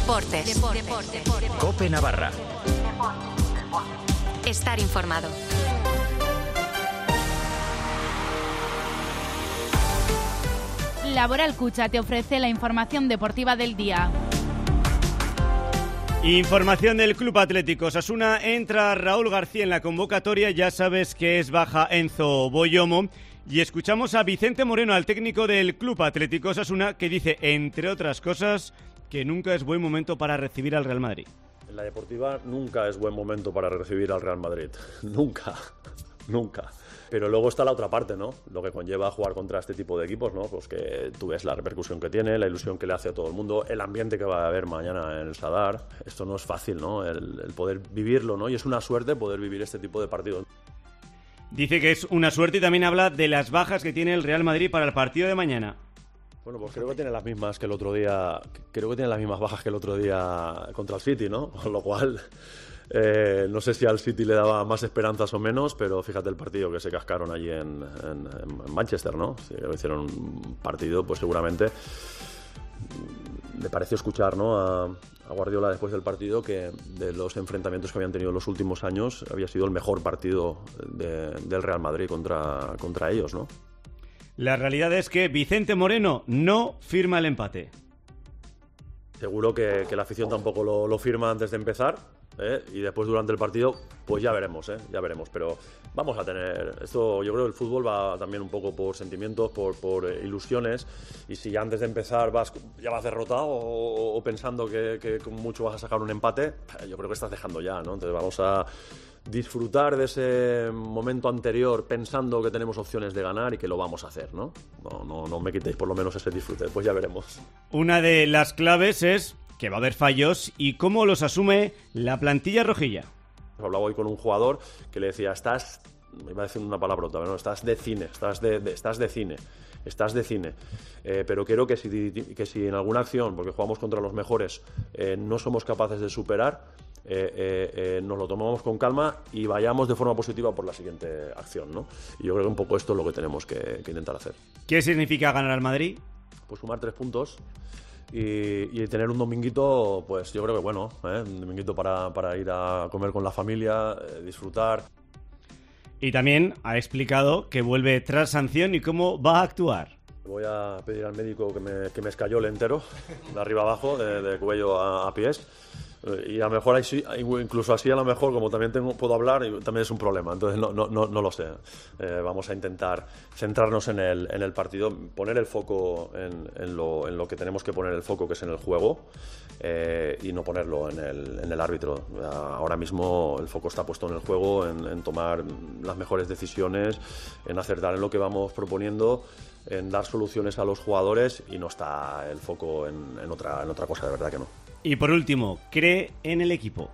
Deportes. COPE Navarra. Estar informado. Laboral Cucha te ofrece la información deportiva del día. Información del Club Atlético Osasuna. Entra Raúl García en la convocatoria. Ya sabes que es baja Enzo Boyomo. Y escuchamos a Vicente Moreno, al técnico del Club Atlético Osasuna, que dice, entre otras cosas, que nunca es buen momento para recibir al Real Madrid. En la deportiva nunca es buen momento para recibir al Real Madrid. Nunca. Pero luego está la otra parte, ¿no? Lo que conlleva jugar contra este tipo de equipos, ¿no? Pues que tú ves la repercusión que tiene, la ilusión que le hace a todo el mundo, el ambiente que va a haber mañana en el Sadar. Esto no es fácil, ¿no? El poder vivirlo, ¿no? Y es una suerte poder vivir este tipo de partidos. Dice que es una suerte y también habla de las bajas que tiene el Real Madrid para el partido de mañana. Bueno, pues creo que tiene las mismas que el otro día. Creo que tiene las mismas bajas que el otro día contra el City, ¿no? Con lo cual, no sé si al City le daba más esperanzas o menos, pero fíjate el partido que se cascaron allí en Manchester, ¿no? Si hicieron un partido, pues seguramente le pareció escuchar, ¿no? A Guardiola después del partido que de los enfrentamientos que habían tenido en los últimos años había sido el mejor partido del Real Madrid contra ellos, ¿no? La realidad es que Vicente Moreno no firma el empate. Seguro que la afición tampoco lo firma antes de empezar, y después durante el partido pues ya veremos, pero vamos a tener esto. Yo creo que el fútbol va también un poco por sentimientos, por ilusiones, y si ya antes de empezar ya vas derrotado o pensando que con mucho vas a sacar un empate, yo creo que estás dejando ya, ¿no? Entonces vamos a disfrutar de ese momento anterior pensando que tenemos opciones de ganar y que lo vamos a hacer, ¿no? No me quitéis por lo menos ese disfrute, pues ya veremos. Una de las claves es que va a haber fallos y cómo los asume la plantilla rojilla. Hablaba hoy con un jugador que le decía, me iba a decir una palabrota, ¿no? Estás de cine, pero creo que si en alguna acción, porque jugamos contra los mejores, no somos capaces de superar, nos lo tomamos con calma y vayamos de forma positiva por la siguiente acción, ¿no? Y yo creo que un poco esto es lo que tenemos que intentar hacer. ¿Qué significa ganar al Madrid? Pues sumar 3 puntos y tener un dominguito, pues yo creo que bueno, un dominguito para ir a comer con la familia, disfrutar. Y también ha explicado que vuelve tras sanción y cómo va a actuar. Voy a pedir al médico que me escayole entero, de arriba abajo, de cuello a pies. Y a lo mejor incluso así a lo mejor, como también puedo hablar, también es un problema. Entonces no lo sé. Vamos a intentar centrarnos en el partido, poner el foco en lo que tenemos que poner el foco, que es en el juego, y no ponerlo en el árbitro. Ahora mismo el foco está puesto en el juego, en tomar las mejores decisiones, en acertar en lo que vamos proponiendo, en dar soluciones a los jugadores, y no está el foco en otra cosa, de verdad que no. Y por último, ¿cree en el equipo?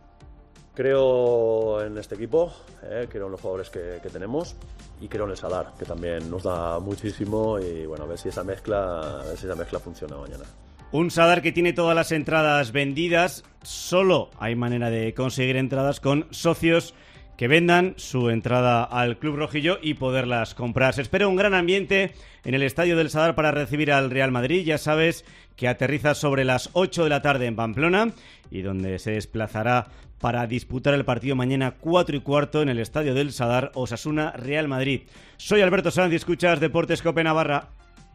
Creo en este equipo, creo en los jugadores que tenemos, y creo en el Sadar, que también nos da muchísimo, y bueno, a ver si esa mezcla funciona mañana. Un Sadar que tiene todas las entradas vendidas. Solo hay manera de conseguir entradas con socios que vendan su entrada al Club Rojillo y poderlas comprar. Se espera un gran ambiente en el Estadio del Sadar para recibir al Real Madrid. Ya sabes que aterriza sobre las 8 de la tarde en Pamplona y donde se desplazará para disputar el partido mañana 4:15 en el Estadio del Sadar, Osasuna Real Madrid. Soy Alberto Sanz y escuchas Deportes COPE Navarra.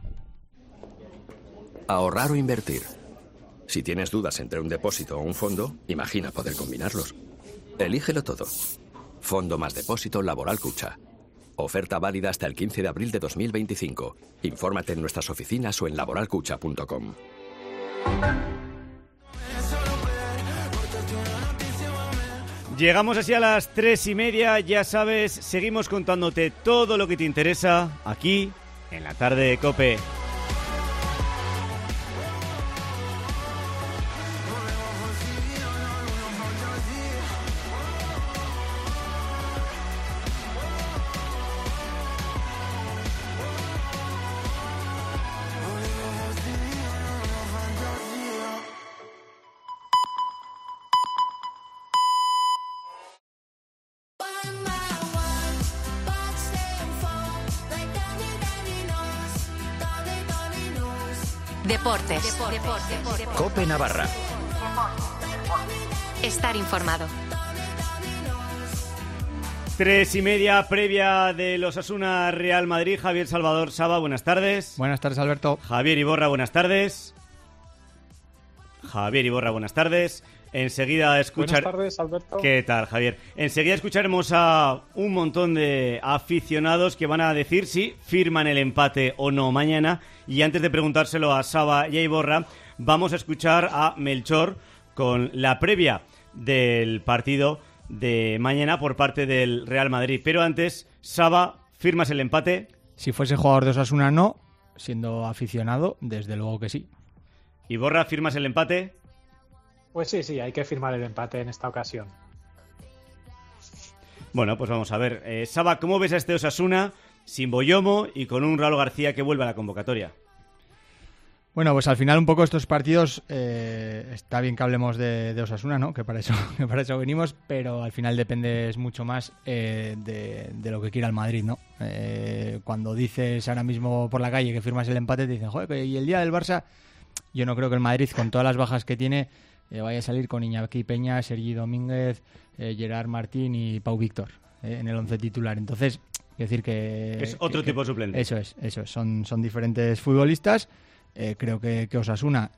Ahorrar o invertir. Si tienes dudas entre un depósito o un fondo, imagina poder combinarlos. Elígelo todo. Fondo más depósito Laboral Cucha. Oferta válida hasta el 15 de abril de 2025. Infórmate en nuestras oficinas o en laboralcucha.com. Llegamos así a las 3:30. Ya sabes, seguimos contándote todo lo que te interesa aquí en la tarde de COPE. Deportes. COPE Navarra. Estar informado. 3:30, previa de los Osasuna Real Madrid. Javier Salvador Saba, buenas tardes. Buenas tardes, Alberto. Javier Iborra, buenas tardes. Javier Iborra, buenas tardes. Enseguida escuchar... Buenas tardes, Alberto. ¿Qué tal, Javier? Enseguida escucharemos a un montón de aficionados que van a decir si firman el empate o no mañana. Y antes de preguntárselo a Saba y a Iborra, vamos a escuchar a Melchor con la previa del partido de mañana por parte del Real Madrid. Pero antes, Saba, ¿firmas el empate? Si fuese jugador de Osasuna, no. Siendo aficionado, desde luego que sí. Iborra, ¿firmas el empate? Pues sí, hay que firmar el empate en esta ocasión. Bueno, pues vamos a ver. Saba, ¿cómo ves a este Osasuna sin Boyomo y con un Raúl García que vuelve a la convocatoria? Bueno, pues al final un poco estos partidos, está bien que hablemos de Osasuna, ¿no? Que para eso venimos, pero al final depende mucho más de lo que quiera el Madrid, ¿no? Cuando dices ahora mismo por la calle que firmas el empate, te dicen, joder, y el día del Barça, yo no creo que el Madrid, con todas las bajas que tiene, vaya a salir con Iñaki Peña, Sergi Domínguez, Gerard Martín y Pau Víctor en el 11 titular. Entonces, quiero decir que... Es otro tipo de suplente. Eso es. Son diferentes futbolistas. Creo que Osasuna,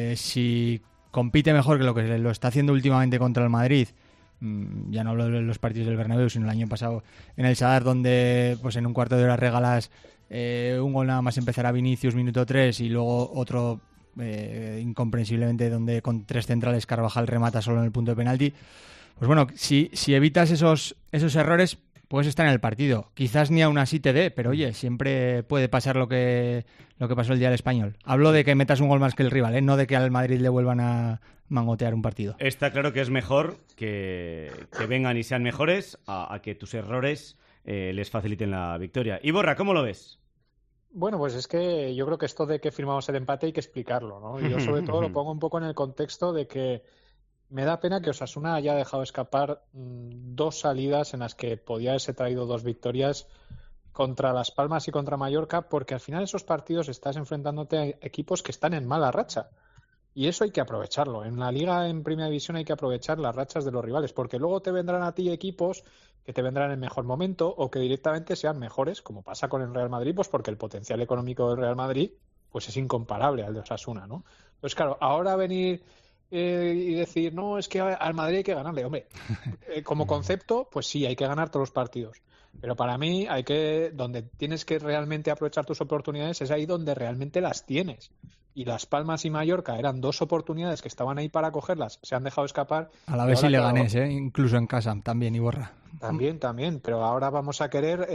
si compite mejor que lo que lo está haciendo últimamente contra el Madrid, ya no hablo de los partidos del Bernabéu, sino el año pasado en el Sadar, donde pues en un cuarto de hora regalas un gol nada más empezar a Vinicius, minuto 3, y luego otro incomprensiblemente donde con 3 centrales Carvajal remata solo en el punto de penalti. Pues bueno, si evitas esos errores, puedes estar en el partido. Quizás ni aún así te dé, pero oye, siempre puede pasar lo que pasó el día del Español. Hablo de que metas un gol más que el rival, no de que al Madrid le vuelvan a mangotear un partido. Está claro que es mejor que vengan y sean mejores a que tus errores les faciliten la victoria. Iborra, ¿cómo lo ves? Bueno, pues es que yo creo que esto de que firmamos el empate hay que explicarlo, ¿no? Y yo sobre todo lo pongo un poco en el contexto de que me da pena que Osasuna haya dejado escapar 2 salidas en las que podía haberse traído 2 victorias contra Las Palmas y contra Mallorca, porque al final esos partidos estás enfrentándote a equipos que están en mala racha. Y eso hay que aprovecharlo. En la Liga, en Primera División, hay que aprovechar las rachas de los rivales, porque luego te vendrán a ti equipos que te vendrán en mejor momento o que directamente sean mejores, como pasa con el Real Madrid, pues porque el potencial económico del Real Madrid pues es incomparable al de Osasuna, ¿no? Entonces, claro, ahora venir y decir, no, es que al Madrid hay que ganarle. Hombre, como concepto, pues sí, hay que ganar todos los partidos. Pero para mí, donde tienes que realmente aprovechar tus oportunidades es ahí donde realmente las tienes. Y Las Palmas y Mallorca eran 2 oportunidades que estaban ahí para cogerlas, se han dejado escapar. A la vez sí le ganes, incluso en casa, también, Iborra. También, pero ahora vamos a querer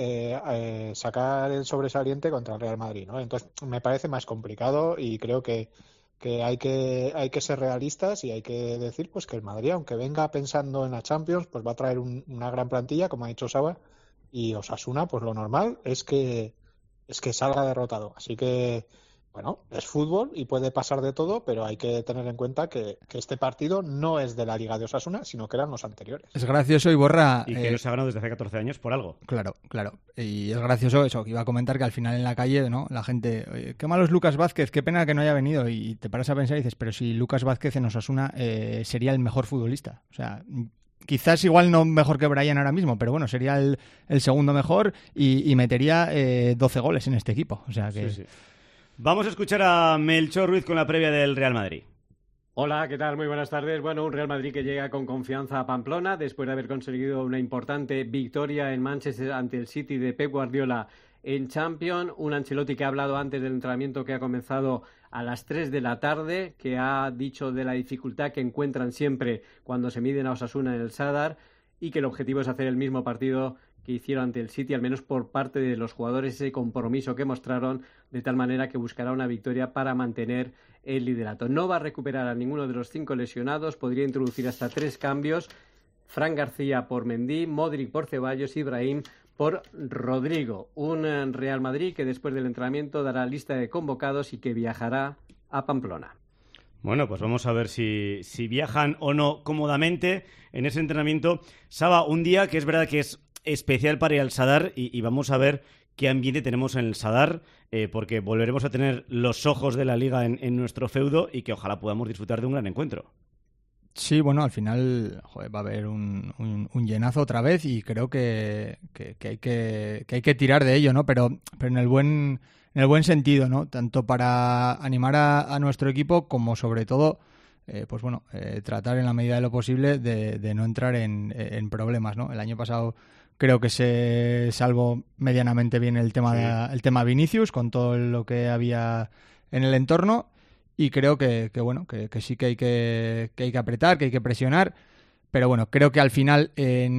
sacar el sobresaliente contra el Real Madrid, ¿no? Entonces me parece más complicado y creo que hay que ser realistas y hay que decir pues que el Madrid, aunque venga pensando en la Champions, pues va a traer una gran plantilla, como ha dicho Saba, y Osasuna, pues lo normal es que salga derrotado. Así que, bueno, es fútbol y puede pasar de todo, pero hay que tener en cuenta que este partido no es de la Liga de Osasuna, sino que eran los anteriores. Es gracioso, Iborra. Y que no se ha ganado desde hace 14 años por algo. Claro. Y es gracioso eso, que iba a comentar que al final en la calle, ¿no? La gente, oye, qué malo es Lucas Vázquez, qué pena que no haya venido. Y te paras a pensar y dices, pero si Lucas Vázquez en Osasuna sería el mejor futbolista. O sea, quizás igual no mejor que Brian ahora mismo, pero bueno, sería el segundo mejor y metería 12 goles en este equipo. O sea que... Sí. Vamos a escuchar a Melchor Ruiz con la previa del Real Madrid. Hola, ¿qué tal? Muy buenas tardes. Bueno, un Real Madrid que llega con confianza a Pamplona después de haber conseguido una importante victoria en Manchester ante el City de Pep Guardiola en Champions. Un Ancelotti que ha hablado antes del entrenamiento que ha comenzado a las 3 de la tarde, que ha dicho de la dificultad que encuentran siempre cuando se miden a Osasuna en el Sadar y que el objetivo es hacer el mismo partido que hicieron ante el City, al menos por parte de los jugadores, ese compromiso que mostraron, de tal manera que buscará una victoria para mantener el liderato. No va a recuperar a ninguno de los 5 lesionados, podría introducir hasta 3 cambios: Fran García por Mendy, Modric por Ceballos y Brahim por Rodrigo. Un Real Madrid que después del entrenamiento dará lista de convocados y que viajará a Pamplona. Bueno, pues vamos a ver si viajan o no cómodamente en ese entrenamiento. Saba, un día que es verdad que es especial para ir al Sadar y vamos a ver qué ambiente tenemos en el Sadar, porque volveremos a tener los ojos de la Liga en nuestro feudo y que ojalá podamos disfrutar de un gran encuentro. Sí, bueno, al final va a haber un llenazo otra vez y creo que hay que tirar de ello, ¿no? Pero en el buen sentido, ¿no? Tanto para animar a nuestro equipo como sobre todo tratar en la medida de lo posible de no entrar en problemas, ¿no? El año pasado creo que se salvó medianamente bien el tema Vinicius con todo lo que había en el entorno. Y creo que sí que hay que apretar, que hay que presionar. Pero bueno, creo que al final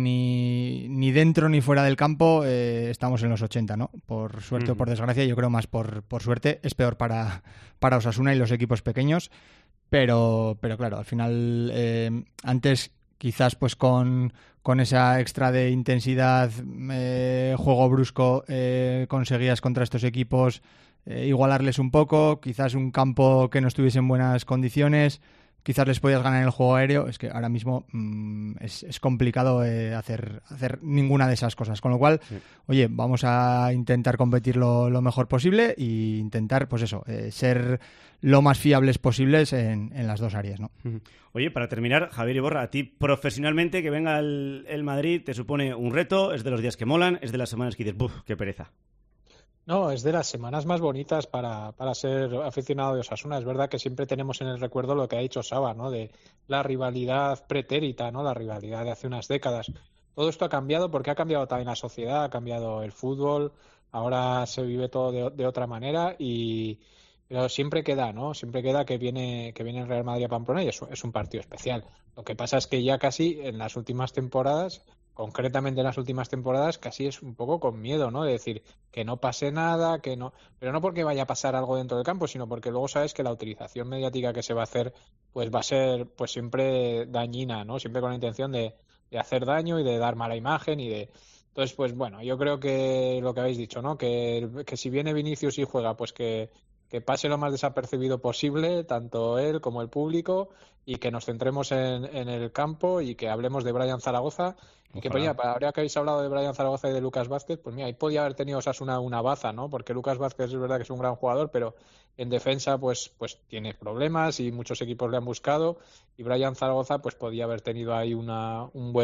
ni dentro ni fuera del campo estamos en los 80, ¿no? Por suerte o por desgracia, yo creo más por suerte. Es peor para Osasuna y los equipos pequeños. Pero claro, al final antes quizás pues con esa extra de intensidad, juego brusco, conseguías contra estos equipos igualarles un poco, quizás un campo que no estuviese en buenas condiciones, quizás les podías ganar en el juego aéreo. Es que ahora mismo es complicado hacer ninguna de esas cosas, con lo cual, oye, vamos a intentar competir lo mejor posible e intentar, pues eso, ser lo más fiables posibles en las dos áreas, ¿no? Oye, para terminar, Javier Iborra, a ti profesionalmente que venga el Madrid te supone un reto, es de los días que molan, es de las semanas que dices, ¡buf, qué pereza! No, es de las semanas más bonitas para ser aficionado de Osasuna. Es verdad que siempre tenemos en el recuerdo lo que ha dicho Saba, ¿no? De la rivalidad pretérita, ¿no? La rivalidad de hace unas décadas. Todo esto ha cambiado porque ha cambiado también la sociedad, ha cambiado el fútbol, ahora se vive todo de otra manera pero siempre queda, ¿no? Siempre queda que viene el Real Madrid a Pamplona y es un partido especial. Lo que pasa es que ya casi en las últimas temporadas, concretamente en las últimas temporadas, casi es un poco con miedo, ¿no? De decir que no pase nada, que no, pero no porque vaya a pasar algo dentro del campo, sino porque luego sabes que la utilización mediática que se va a hacer, pues va a ser pues siempre dañina, ¿no? Siempre con la intención de hacer daño y de dar mala imagen entonces, pues bueno, yo creo que lo que habéis dicho, ¿no? Que si viene Vinicius y juega, pues que pase lo más desapercibido posible, tanto él como el público, y que nos centremos en el campo y que hablemos de Brian Zaragoza. Y que, pues mira, ahora que habéis hablado de Brian Zaragoza y de Lucas Vázquez, pues mira, ahí podía haber tenido Osasuna una baza, ¿no? Porque Lucas Vázquez es verdad que es un gran jugador, pero en defensa pues tiene problemas y muchos equipos le han buscado, y Brian Zaragoza pues podía haber tenido ahí una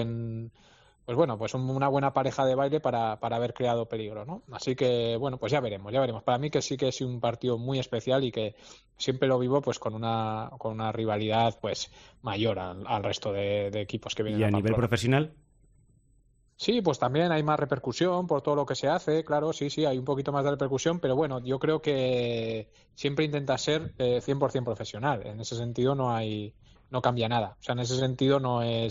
buena pareja de baile para haber creado peligro, ¿no? Así que, bueno, pues ya veremos. Para mí que sí que es un partido muy especial y que siempre lo vivo pues con una rivalidad pues mayor al resto de equipos que vienen. ¿Y a nivel profesional? Sí, pues también hay más repercusión por todo lo que se hace, claro, sí, hay un poquito más de repercusión, pero bueno, yo creo que siempre intenta ser 100% profesional. En ese sentido no cambia nada. O sea, en ese sentido no hay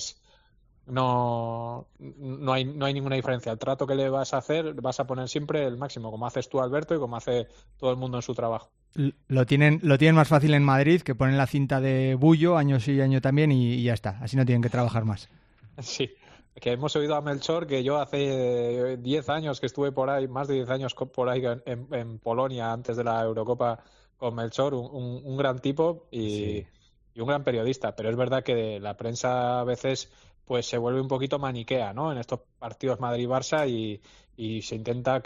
ninguna diferencia. El trato que le vas a hacer, vas a poner siempre el máximo, como haces tú, Alberto, y como hace todo el mundo en su trabajo. Lo tienen más fácil en Madrid, que ponen la cinta de Bullo, año sí, año también, y ya está. Así no tienen que trabajar más. Sí, que hemos oído a Melchor, que yo hace 10 años que estuve por ahí, más de 10 años por ahí en Polonia, antes de la Eurocopa, con Melchor, un gran tipo y un gran periodista. Pero es verdad que la prensa a veces pues se vuelve un poquito maniquea, ¿no? En estos partidos Madrid-Barça y se intenta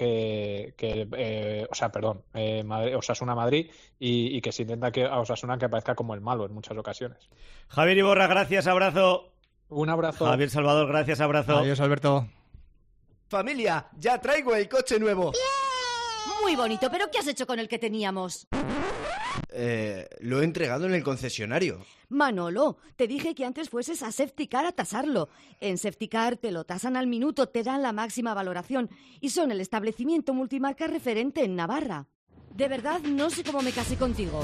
Osasuna-Madrid y que se intenta que a Osasuna que aparezca como el malo en muchas ocasiones. Javier Iborra, gracias, abrazo. Un abrazo. Javier Salvador, gracias, abrazo. Adiós, Alberto. Familia, ya traigo el coche nuevo. Muy bonito, pero ¿qué has hecho con el que teníamos? Lo he entregado en el concesionario. Manolo, te dije que antes fueses a Safetycar a tasarlo. En Safetycar te lo tasan al minuto, te dan la máxima valoración y son el establecimiento multimarca referente en Navarra. De verdad, no sé cómo me casé contigo.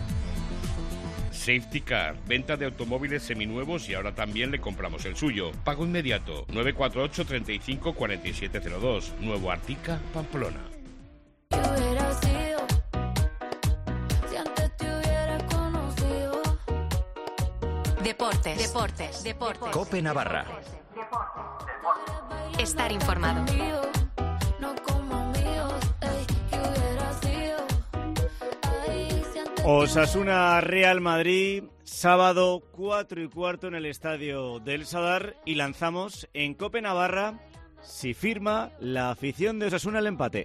Safetycar, venta de automóviles seminuevos y ahora también le compramos el suyo. Pago inmediato, 948 35 4702, Nuevo Artica, Pamplona. Deportes. COPE Navarra. Estar informado. Osasuna Real Madrid, sábado 4:15 en el estadio del Sadar, y lanzamos en COPE Navarra si firma la afición de Osasuna el empate.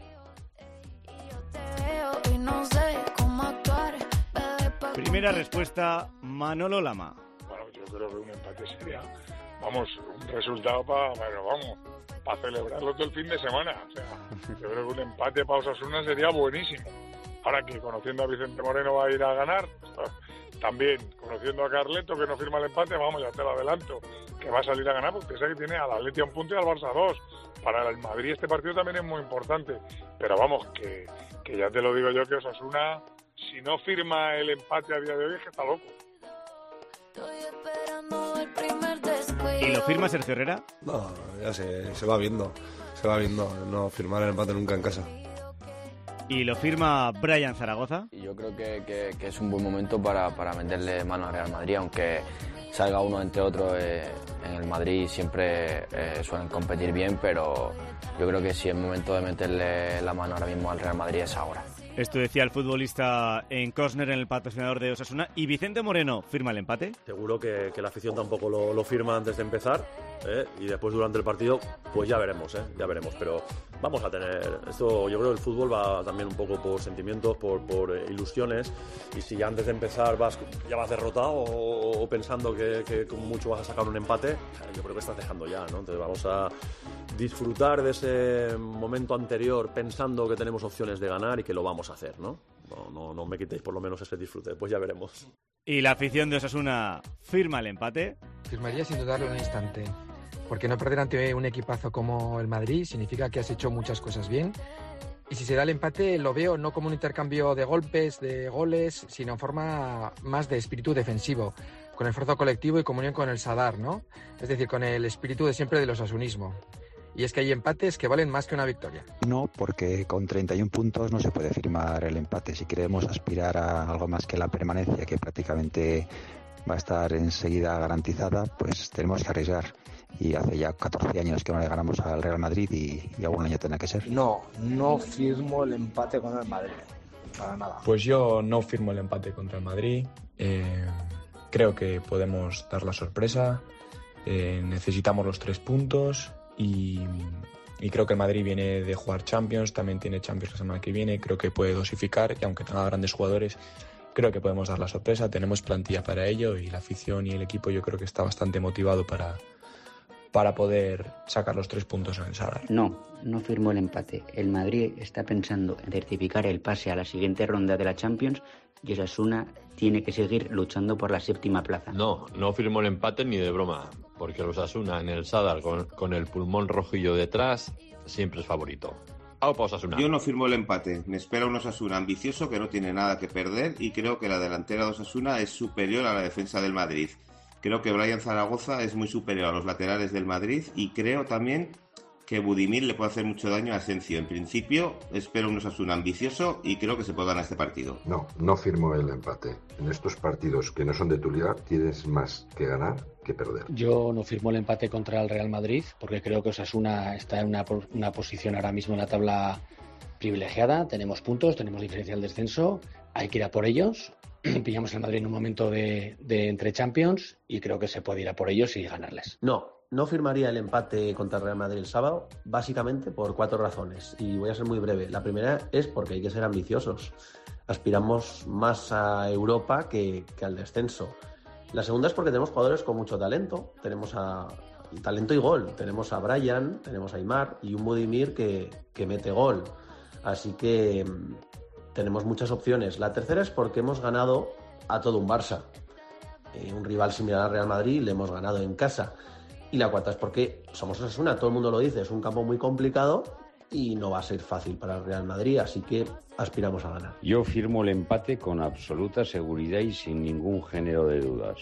Primera respuesta, Manolo Lama. Bueno, yo creo que un empate sería, vamos, un resultado para celebrarlo todo el fin de semana. O sea, yo creo que un empate para Osasuna sería buenísimo. Ahora que conociendo a Vicente Moreno va a ir a ganar, también conociendo a Carleto que no firma el empate, vamos, ya te lo adelanto, que va a salir a ganar porque piensa que tiene al Atleti a un punto y al Barça 2. Para el Madrid este partido también es muy importante, pero vamos, que ya te lo digo yo, que Osasuna, si no firma el empate a día de hoy, es que está loco. ¿Y lo firma Sergio Herrera? No, ya se va viendo, no firmar el empate nunca en casa. ¿Y lo firma Brian Zaragoza? Yo creo que es un buen momento para meterle mano al Real Madrid, aunque salga uno entre otros. En el Madrid siempre suelen competir bien, pero yo creo que si es momento de meterle la mano ahora mismo al Real Madrid es ahora. Esto decía el futbolista en Cosner, en el patrocinador de Osasuna. ¿Y Vicente Moreno firma el empate? Seguro que la afición tampoco lo firma antes de empezar, y después durante el partido pues ya veremos, ya veremos. Pero vamos a tener esto. Yo creo que el fútbol va también un poco por sentimientos, por ilusiones, y si antes de empezar ya vas derrotado o pensando que con mucho vas a sacar un empate, yo creo que estás dejando ya, ¿no? Entonces vamos a disfrutar de ese momento anterior pensando que tenemos opciones de ganar y que lo vamos a hacer, ¿no? No me quitéis por lo menos ese disfrute, pues ya veremos. ¿Y la afición de Osasuna firma el empate? Firmaría sin dudarlo en un instante, porque no perder ante un equipazo como el Madrid significa que has hecho muchas cosas bien, y si se da el empate lo veo no como un intercambio de golpes, de goles, sino en forma más de espíritu defensivo, con esfuerzo colectivo y comunión con el Sadar, ¿no? Es decir, con el espíritu de siempre del osasunismo. Y es que hay empates que valen más que una victoria. No, porque con 31 puntos no se puede firmar el empate. Si queremos aspirar a algo más que la permanencia, que prácticamente va a estar enseguida garantizada, pues tenemos que arriesgar. Y hace ya 14 años que no le ganamos al Real Madrid y algún año tendrá que ser. No firmo el empate contra el Madrid, para nada. Pues yo no firmo el empate contra el Madrid. Creo que podemos dar la sorpresa. Necesitamos los 3 puntos. Y creo que el Madrid viene de jugar Champions, también tiene Champions la semana que viene, creo que puede dosificar y aunque tenga grandes jugadores, creo que podemos dar la sorpresa, tenemos plantilla para ello y la afición y el equipo yo creo que está bastante motivado para poder sacar los 3 puntos en el Sadar. No firmo el empate. El Madrid está pensando en certificar el pase a la siguiente ronda de la Champions y Osasuna tiene que seguir luchando por la 7ª plaza. No firmo el empate ni de broma, porque el Osasuna en el Sadar con el pulmón rojillo detrás siempre es favorito. ¡Aupa Osasuna! Yo no firmo el empate. Me espera un Osasuna ambicioso que no tiene nada que perder y creo que la delantera de Osasuna es superior a la defensa del Madrid. Creo que Brian Zaragoza es muy superior a los laterales del Madrid y creo también que Budimir le puede hacer mucho daño a Asensio. En principio, espero un Osasuna ambicioso y creo que se puede ganar este partido. No firmo el empate. En estos partidos que no son de tu liga, tienes más que ganar que perder. Yo no firmo el empate contra el Real Madrid porque creo que Osasuna está en una posición ahora mismo en la tabla privilegiada. Tenemos puntos, tenemos diferencial de descenso, hay que ir a por ellos. Pillamos al Madrid en un momento de entre Champions y creo que se puede ir a por ellos y ganarles. No firmaría el empate contra el Real Madrid el sábado, básicamente por 4 razones. Y voy a ser muy breve. La primera es porque hay que ser ambiciosos. Aspiramos más a Europa que al descenso. La segunda es porque tenemos jugadores con mucho talento. Tenemos talento y gol. Tenemos a Brian, tenemos a Aimar y un Budimir que mete gol. Así que tenemos muchas opciones. La tercera es porque hemos ganado a todo un Barça. Un rival similar al Real Madrid le hemos ganado en casa. Y la cuarta es porque somos Osasuna, todo el mundo lo dice, es un campo muy complicado y no va a ser fácil para el Real Madrid, así que aspiramos a ganar. Yo firmo el empate con absoluta seguridad y sin ningún género de dudas.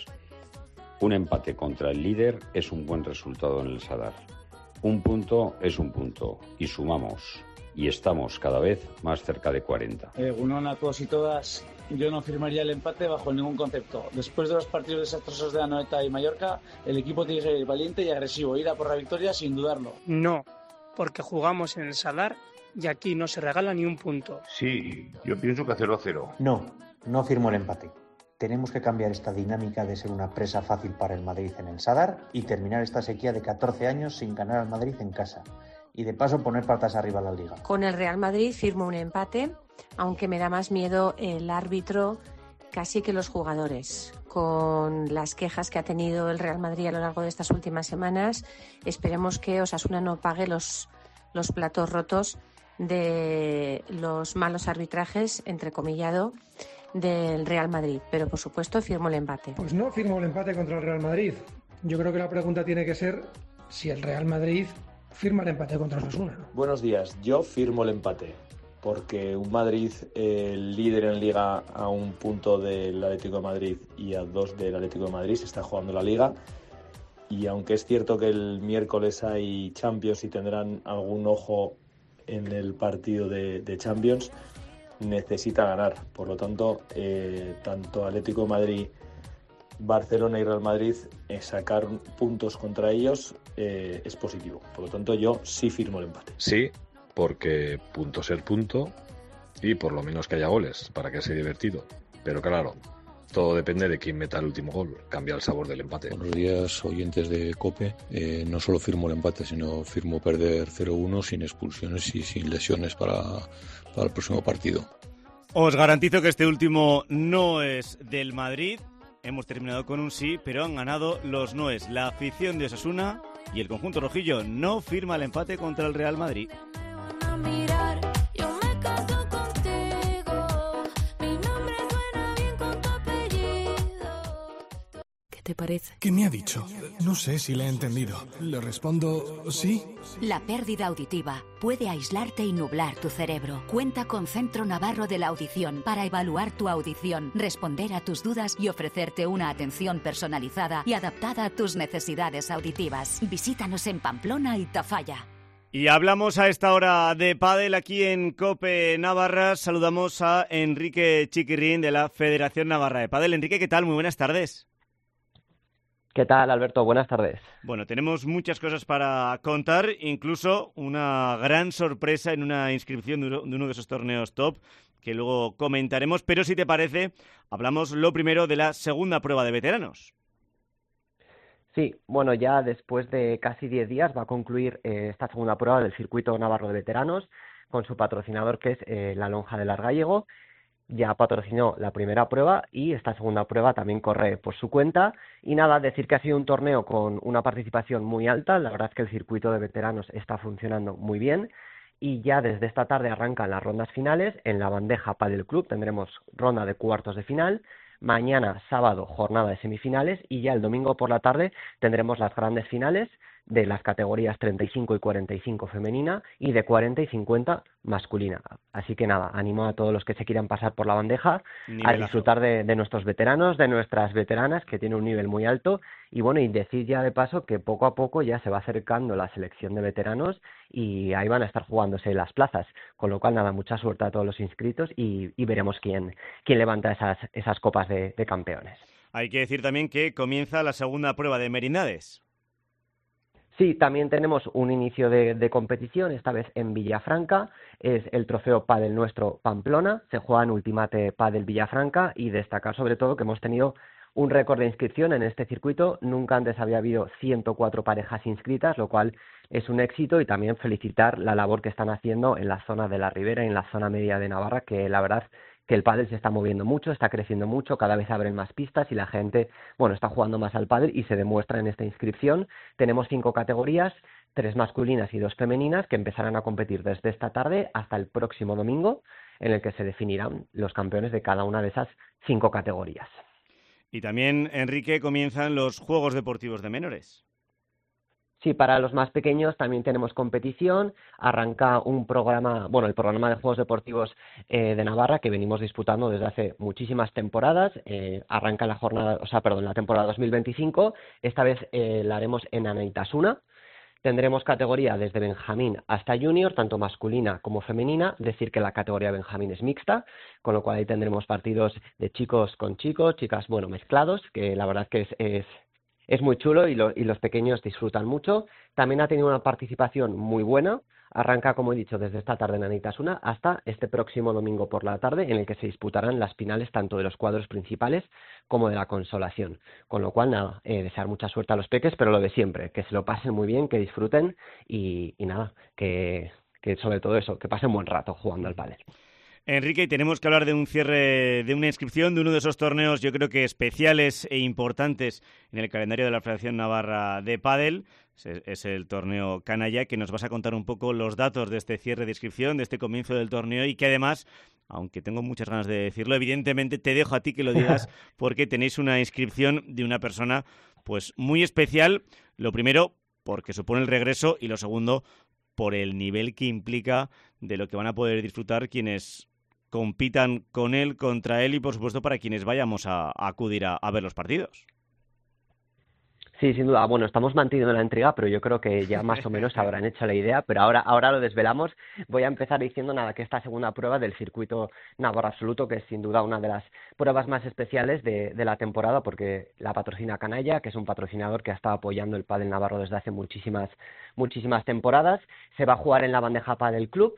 Un empate contra el líder es un buen resultado en el Sadar. Un punto es un punto y sumamos. Y estamos cada vez más cerca de 40. Egunon a todos y todas. Yo no firmaría el empate bajo ningún concepto. Después de los partidos desastrosos de Anoeta y Mallorca, el equipo tiene que ser valiente y agresivo, ir a por la victoria sin dudarlo. No, porque jugamos en el Sadar y aquí no se regala ni un punto. Sí, yo pienso que 0-0. No firmo el empate. Tenemos que cambiar esta dinámica de ser una presa fácil para el Madrid en el Sadar y terminar esta sequía de 14 años sin ganar al Madrid en casa. Y de paso poner patas arriba a la Liga. Con el Real Madrid firmo un empate, aunque me da más miedo el árbitro casi que los jugadores. con las quejas que ha tenido el Real Madrid a lo largo de estas últimas semanas. Esperemos que Osasuna no pague los platos rotos de los malos arbitrajes, entrecomillado, del Real Madrid. Pero, por supuesto, firmo el empate. Pues no firmo el empate contra el Real Madrid. Yo creo que la pregunta tiene que ser si el Real Madrid firma el empate contra Osasuna. Buenos días, yo firmo el empate, porque un Madrid líder en Liga a 1 punto del Atlético de Madrid y a 2 del Atlético de Madrid, se está jugando la Liga, y aunque es cierto que el miércoles hay Champions y tendrán algún ojo en el partido de Champions, necesita ganar. Por lo tanto, tanto Atlético de Madrid, Barcelona y Real Madrid, sacar puntos contra ellos es positivo. Por lo tanto, yo sí firmo el empate. Sí, porque punto ser punto y por lo menos que haya goles para que sea divertido. Pero claro, todo depende de quién meta el último gol. Cambia el sabor del empate. Buenos días, oyentes de COPE. No solo firmo el empate, sino firmo perder 0-1 sin expulsiones y sin lesiones para el próximo partido. Os garantizo que este último no es del Madrid. Hemos terminado con un sí, pero han ganado los noes. La afición de Osasuna y el conjunto rojillo no firma el empate contra el Real Madrid. ¿Te parece? ¿Qué me ha dicho? No sé si le he entendido. ¿Le respondo sí? La pérdida auditiva puede aislarte y nublar tu cerebro. Cuenta con Centro Navarro de la Audición para evaluar tu audición, responder a tus dudas y ofrecerte una atención personalizada y adaptada a tus necesidades auditivas. Visítanos en Pamplona y Tafalla. Y hablamos a esta hora de pádel aquí en COPE Navarra. Saludamos a Enrique Chiquirrín de la Federación Navarra de Pádel. Enrique, ¿qué tal? Muy buenas tardes. ¿Qué tal, Alberto? Buenas tardes. Bueno, tenemos muchas cosas para contar, incluso una gran sorpresa en una inscripción de uno de esos torneos top que luego comentaremos, pero si te parece, hablamos lo primero de la segunda prueba de veteranos. Sí, bueno, ya después de casi 10 días va a concluir esta segunda prueba del circuito navarro de veteranos con su patrocinador, que es la Lonja del Argállego. Ya patrocinó la primera prueba y esta segunda prueba también corre por su cuenta. Y nada, decir que ha sido un torneo con una participación muy alta. La verdad es que el circuito de veteranos está funcionando muy bien. Y ya desde esta tarde arrancan las rondas finales. En la bandeja Padel Club tendremos ronda de cuartos de final. Mañana, sábado, jornada de semifinales. Y ya el domingo por la tarde tendremos las grandes finales de las categorías 35 y 45 femenina y de 40 y 50 masculina. Así que nada, animo a todos los que se quieran pasar por la bandeja a disfrutar de nuestros veteranos, de nuestras veteranas, que tienen un nivel muy alto. Y bueno, y decir ya de paso que poco a poco ya se va acercando la selección de veteranos y ahí van a estar jugándose las plazas. Con lo cual, nada, mucha suerte a todos los inscritos y veremos quién levanta esas copas de campeones. Hay que decir también que comienza la segunda prueba de merindades. Sí, también tenemos un inicio de competición, esta vez en Villafranca. Es el trofeo Padel Nuestro Pamplona. Se juega en Ultimate Padel Villafranca y destacar sobre todo que hemos tenido un récord de inscripción en este circuito. Nunca antes había habido 104 parejas inscritas, lo cual es un éxito, y también felicitar la labor que están haciendo en la zona de la Ribera y en la zona media de Navarra, que la verdad que el pádel se está moviendo mucho, está creciendo mucho, cada vez abren más pistas y la gente, bueno, está jugando más al pádel y se demuestra en esta inscripción. Tenemos 5 categorías, 3 masculinas y 2 femeninas, que empezarán a competir desde esta tarde hasta el próximo domingo, en el que se definirán los campeones de cada una de esas 5 categorías. Y también, Enrique, comienzan los Juegos Deportivos de Menores. Sí, para los más pequeños también tenemos competición. Arranca un programa, bueno, el programa de Juegos Deportivos de Navarra, que venimos disputando desde hace muchísimas temporadas. Arranca la temporada 2025. Esta vez la haremos en Anaitasuna. Tendremos categoría desde Benjamín hasta Junior, tanto masculina como femenina. Decir que la categoría Benjamín es mixta, con lo cual ahí tendremos partidos de chicos con chicos, chicas, bueno, mezclados, que la verdad que es muy chulo y los pequeños disfrutan mucho. También ha tenido una participación muy buena. Arranca, como he dicho, desde esta tarde en Anaitasuna hasta este próximo domingo por la tarde, en el que se disputarán las finales tanto de los cuadros principales como de la consolación. Con lo cual, nada, desear mucha suerte a los peques, pero lo de siempre, que se lo pasen muy bien, que disfruten y nada, que sobre todo eso, que pasen buen rato jugando al pádel. Enrique, tenemos que hablar de un cierre, de una inscripción de uno de esos torneos, yo creo que especiales e importantes en el calendario de la Federación Navarra de Pádel. Es el torneo Canalla, que nos vas a contar un poco los datos de este cierre de inscripción, de este comienzo del torneo, y que además, aunque tengo muchas ganas de decirlo, evidentemente te dejo a ti que lo digas, porque tenéis una inscripción de una persona pues muy especial. Lo primero, porque supone el regreso, y lo segundo, por el nivel que implica de lo que van a poder disfrutar quienes compitan con él, contra él, y por supuesto para quienes vayamos a acudir a ver los partidos. Sí, sin duda. Bueno, estamos manteniendo la intriga, pero yo creo que ya más o menos habrán hecho la idea, pero ahora lo desvelamos. Voy a empezar diciendo que esta segunda prueba del circuito Navarro Absoluto, que es sin duda una de las pruebas más especiales de la temporada, porque la patrocina Canalla, que es un patrocinador que ha estado apoyando el pádel navarro desde hace muchísimas temporadas. Se va a jugar en la Bandeja Pádel Club.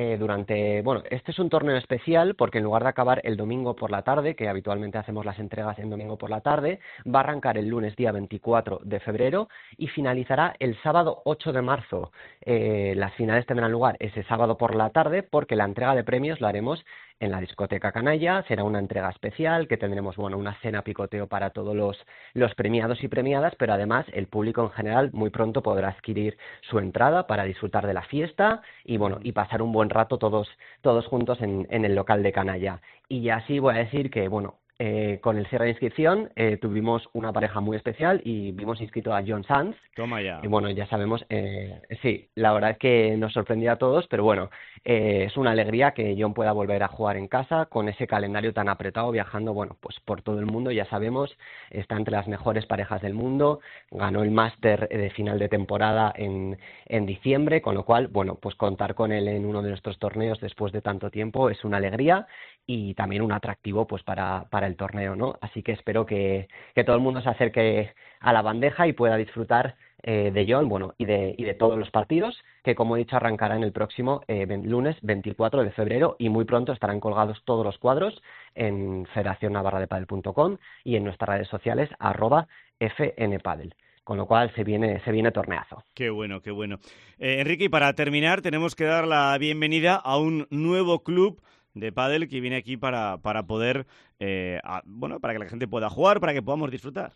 Este es un torneo especial porque en lugar de acabar el domingo por la tarde, que habitualmente hacemos las entregas en domingo por la tarde, va a arrancar el lunes día 24 de febrero y finalizará el sábado 8 de marzo. Las finales tendrán lugar ese sábado por la tarde porque la entrega de premios la haremos en la discoteca Canalla. Será una entrega especial que tendremos una cena picoteo para todos los premiados y premiadas, pero además el público en general muy pronto podrá adquirir su entrada para disfrutar de la fiesta y pasar un buen rato todos juntos en el local de Canalla. Y ya sí voy a decir que con el cierre de inscripción tuvimos una pareja muy especial y vimos inscrito a John Sanz. Toma ya. Y ya sabemos, sí, la verdad es que nos sorprendió a todos, pero es una alegría que John pueda volver a jugar en casa con ese calendario tan apretado, viajando pues por todo el mundo. Ya sabemos, está entre las mejores parejas del mundo, ganó el máster de final de temporada en diciembre, con lo cual, pues contar con él en uno de nuestros torneos después de tanto tiempo es una alegría y también un atractivo pues para el torneo, ¿no? Así que espero que todo el mundo se acerque a la bandeja y pueda disfrutar de John, y de todos los partidos, que como he dicho arrancarán el próximo lunes 24 de febrero y muy pronto estarán colgados todos los cuadros en federacionnavarradepadel.com y en nuestras redes sociales @fnpadel. Con lo cual se viene torneazo. Qué bueno, qué bueno. Enrique, y para terminar tenemos que dar la bienvenida a un nuevo club de pádel que viene aquí para poder, para que la gente pueda jugar, para que podamos disfrutar.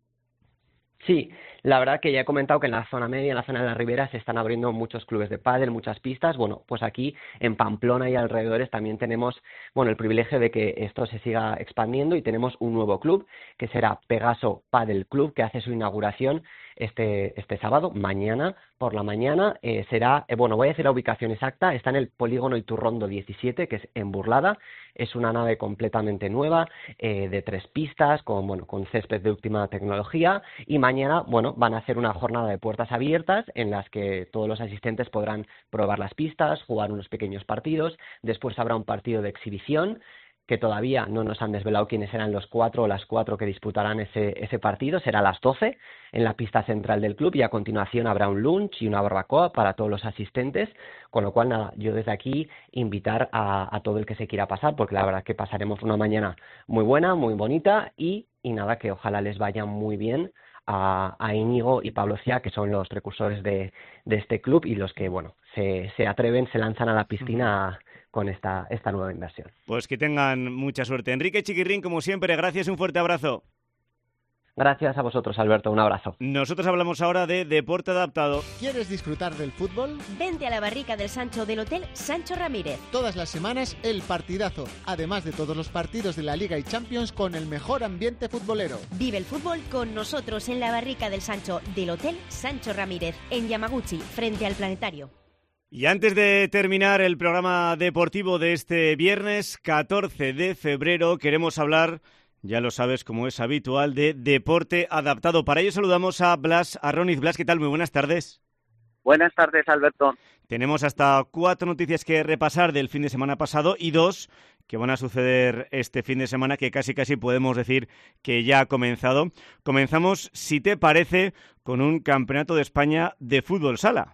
Sí, la verdad que ya he comentado que en la zona media, en la zona de la Ribera, se están abriendo muchos clubes de pádel, muchas pistas. Pues aquí en Pamplona y alrededores también tenemos, el privilegio de que esto se siga expandiendo y tenemos un nuevo club que será Pegaso Pádel Club, que hace su inauguración este sábado, mañana por la mañana. Voy a decir la ubicación exacta, está en el polígono Iturrondo 17, que es en Burlada. Es una nave completamente nueva, de 3 pistas, con césped de última tecnología, y mañana, van a hacer una jornada de puertas abiertas en las que todos los asistentes podrán probar las pistas, jugar unos pequeños partidos. Después habrá un partido de exhibición, que todavía no nos han desvelado quiénes serán los 4 o las 4 que disputarán ese partido. Será a las 12 en la pista central del club y a continuación habrá un lunch y una barbacoa para todos los asistentes, con lo cual nada, yo desde aquí invitar a todo el que se quiera pasar, porque la verdad es que pasaremos una mañana muy buena, muy bonita y nada, que ojalá les vaya muy bien a Íñigo y Pablo Cía, que son los precursores de este club y los que se atreven, se lanzan a la piscina con esta nueva inversión. Pues que tengan mucha suerte. Enrique Chiquirrín, como siempre, gracias, un fuerte abrazo. Gracias a vosotros, Alberto, un abrazo. Nosotros hablamos ahora de deporte adaptado. ¿Quieres disfrutar del fútbol? Vente a la barrica del Sancho del Hotel Sancho Ramírez. Todas las semanas el partidazo, además de todos los partidos de la Liga y Champions con el mejor ambiente futbolero. Vive el fútbol con nosotros en la barrica del Sancho del Hotel Sancho Ramírez, en Yamaguchi, frente al Planetario. Y antes de terminar el programa deportivo de este viernes 14 de febrero, queremos hablar, ya lo sabes, como es habitual, de deporte adaptado. Para ello saludamos a Blas Arroniz. Blas, ¿qué tal? Muy buenas tardes. Buenas tardes, Alberto. Tenemos hasta 4 noticias que repasar del fin de semana pasado y 2 que van a suceder este fin de semana, que casi podemos decir que ya ha comenzado. Comenzamos, si te parece, con un campeonato de España de fútbol sala.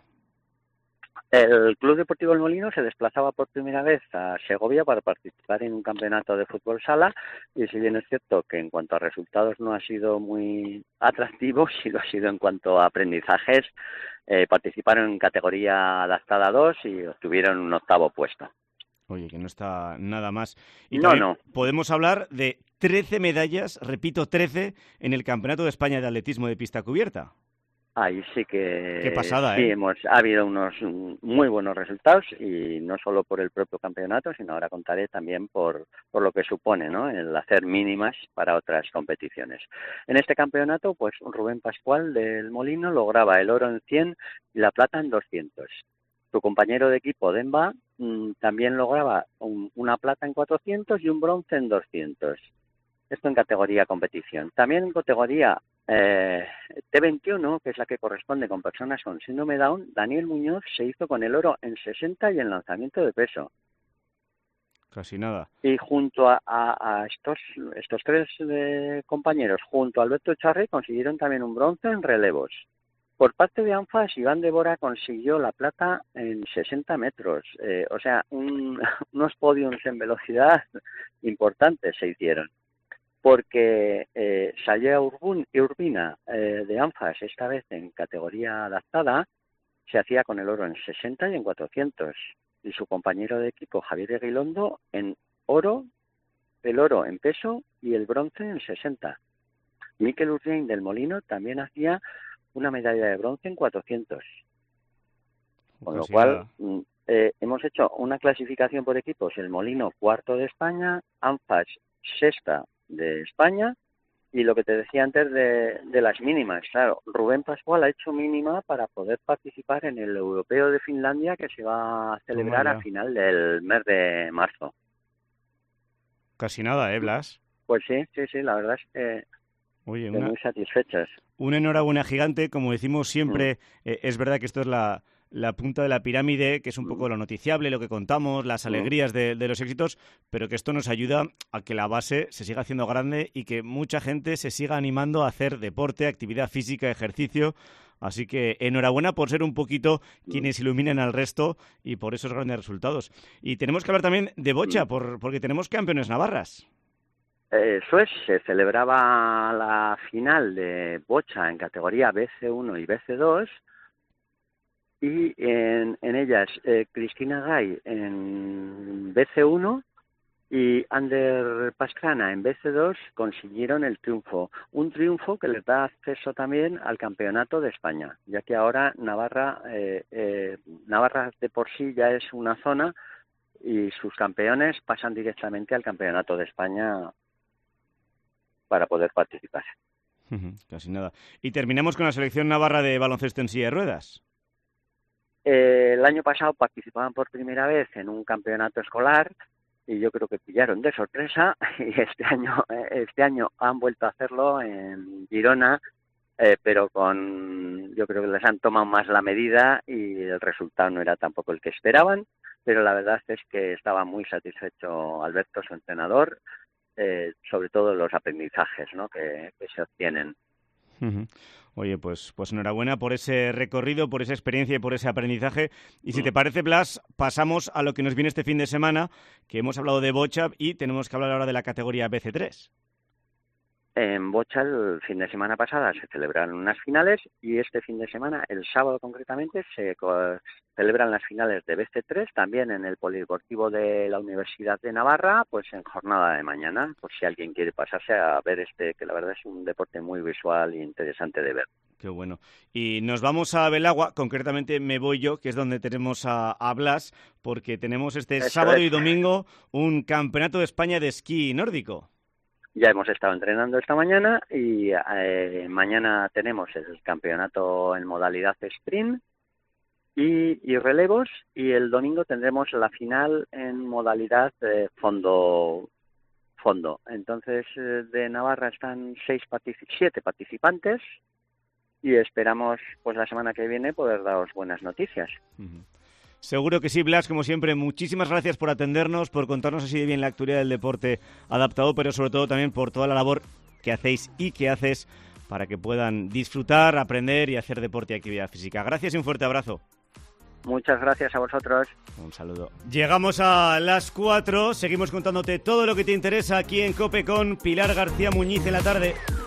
El Club Deportivo El Molino se desplazaba por primera vez a Segovia para participar en un campeonato de fútbol sala y si bien es cierto que en cuanto a resultados no ha sido muy atractivo, sí lo ha sido en cuanto a aprendizajes. Participaron en categoría adaptada 2 y obtuvieron un 8º puesto. Oye, que no está nada más. Y no. Podemos hablar de 13 medallas, repito, 13, en el Campeonato de España de Atletismo de Pista Cubierta. Ahí sí que... Qué pasada, sí, ha habido unos muy buenos resultados, y no solo por el propio campeonato, sino ahora contaré también por lo que supone, ¿no?, el hacer mínimas para otras competiciones. En este campeonato, pues Rubén Pascual del Molino lograba el oro en 100 y la plata en 200. Su compañero de equipo, Demba, también lograba una plata en 400 y un bronce en 200. Esto en categoría competición. También en categoría T21, que es la que corresponde con personas con síndrome Down, Daniel Muñoz se hizo con el oro en 60 y en lanzamiento de peso. Casi nada. Y junto a estos tres compañeros, junto a Alberto Charri, consiguieron también un bronce en relevos. Por parte de ANFAS, Iván Débora consiguió la plata en 60 metros. O sea, unos podiums en velocidad importantes se hicieron. Porque Sayea Urbina de ANFAS, esta vez en categoría adaptada, se hacía con el oro en 60 y en 400. Y su compañero de equipo, Javier Aguilondo, en oro, el oro en peso y el bronce en 60. Mikel Urdiain del Molino también hacía una medalla de bronce en 400. Con lo cual, hemos hecho una clasificación por equipos. El Molino, cuarto de España, ANFAS, sexta de España, y lo que te decía antes de las mínimas. Claro, Rubén Pascual ha hecho mínima para poder participar en el Europeo de Finlandia, que se va a celebrar a final del mes de marzo. Casi nada, Blas? Pues sí, la verdad es que Oye, muy satisfechos. Una enhorabuena gigante, como decimos siempre, es verdad que esto es la punta de la pirámide, que es un poco lo noticiable, lo que contamos, las alegrías de los éxitos, pero que esto nos ayuda a que la base se siga haciendo grande y que mucha gente se siga animando a hacer deporte, actividad física, ejercicio. Así que enhorabuena por ser un poquito quienes iluminen al resto y por esos grandes resultados. Y tenemos que hablar también de bocha, porque tenemos campeones navarras. Eso es, se celebraba la final de bocha en categoría BC1 y BC2, y en ellas Cristina Gay en BC1 y Ander Pastrana en BC2 consiguieron el triunfo. Un triunfo que les da acceso también al campeonato de España, ya que ahora Navarra de por sí ya es una zona y sus campeones pasan directamente al campeonato de España para poder participar. Casi nada. Y terminamos con la selección navarra de baloncesto en silla de ruedas. El año pasado participaban por primera vez en un campeonato escolar y yo creo que pillaron de sorpresa, y este año han vuelto a hacerlo en Girona, pero yo creo que les han tomado más la medida y el resultado no era tampoco el que esperaban, pero la verdad es que estaba muy satisfecho Alberto, su entrenador, sobre todo los aprendizajes, ¿no?, que se obtienen. Oye, pues enhorabuena por ese recorrido, por esa experiencia y por ese aprendizaje. Y si te parece, Blas, pasamos a lo que nos viene este fin de semana, que hemos hablado de bocha y tenemos que hablar ahora de la categoría BC3. En bocha, el fin de semana pasada se celebraron unas finales y este fin de semana, el sábado concretamente, se celebran las finales de BC3, también en el Polideportivo de la Universidad de Navarra, pues en jornada de mañana, por si alguien quiere pasarse a ver que la verdad es un deporte muy visual e interesante de ver. Qué bueno. Y nos vamos a Belagua, concretamente me voy yo, que es donde tenemos a Blas, porque tenemos sábado y domingo un campeonato de España de esquí nórdico. Ya hemos estado entrenando esta mañana y mañana tenemos el campeonato en modalidad sprint y relevos, y el domingo tendremos la final en modalidad fondo. Entonces, de Navarra están 7 participantes y esperamos pues la semana que viene poder daros buenas noticias. Seguro que sí, Blas, como siempre, muchísimas gracias por atendernos, por contarnos así de bien la actualidad del deporte adaptado, pero sobre todo también por toda la labor que hacéis y que haces para que puedan disfrutar, aprender y hacer deporte y actividad física. Gracias y un fuerte abrazo. Muchas gracias a vosotros. Un saludo. Llegamos a las 4, seguimos contándote todo lo que te interesa aquí en COPE con Pilar García Muñiz en la tarde.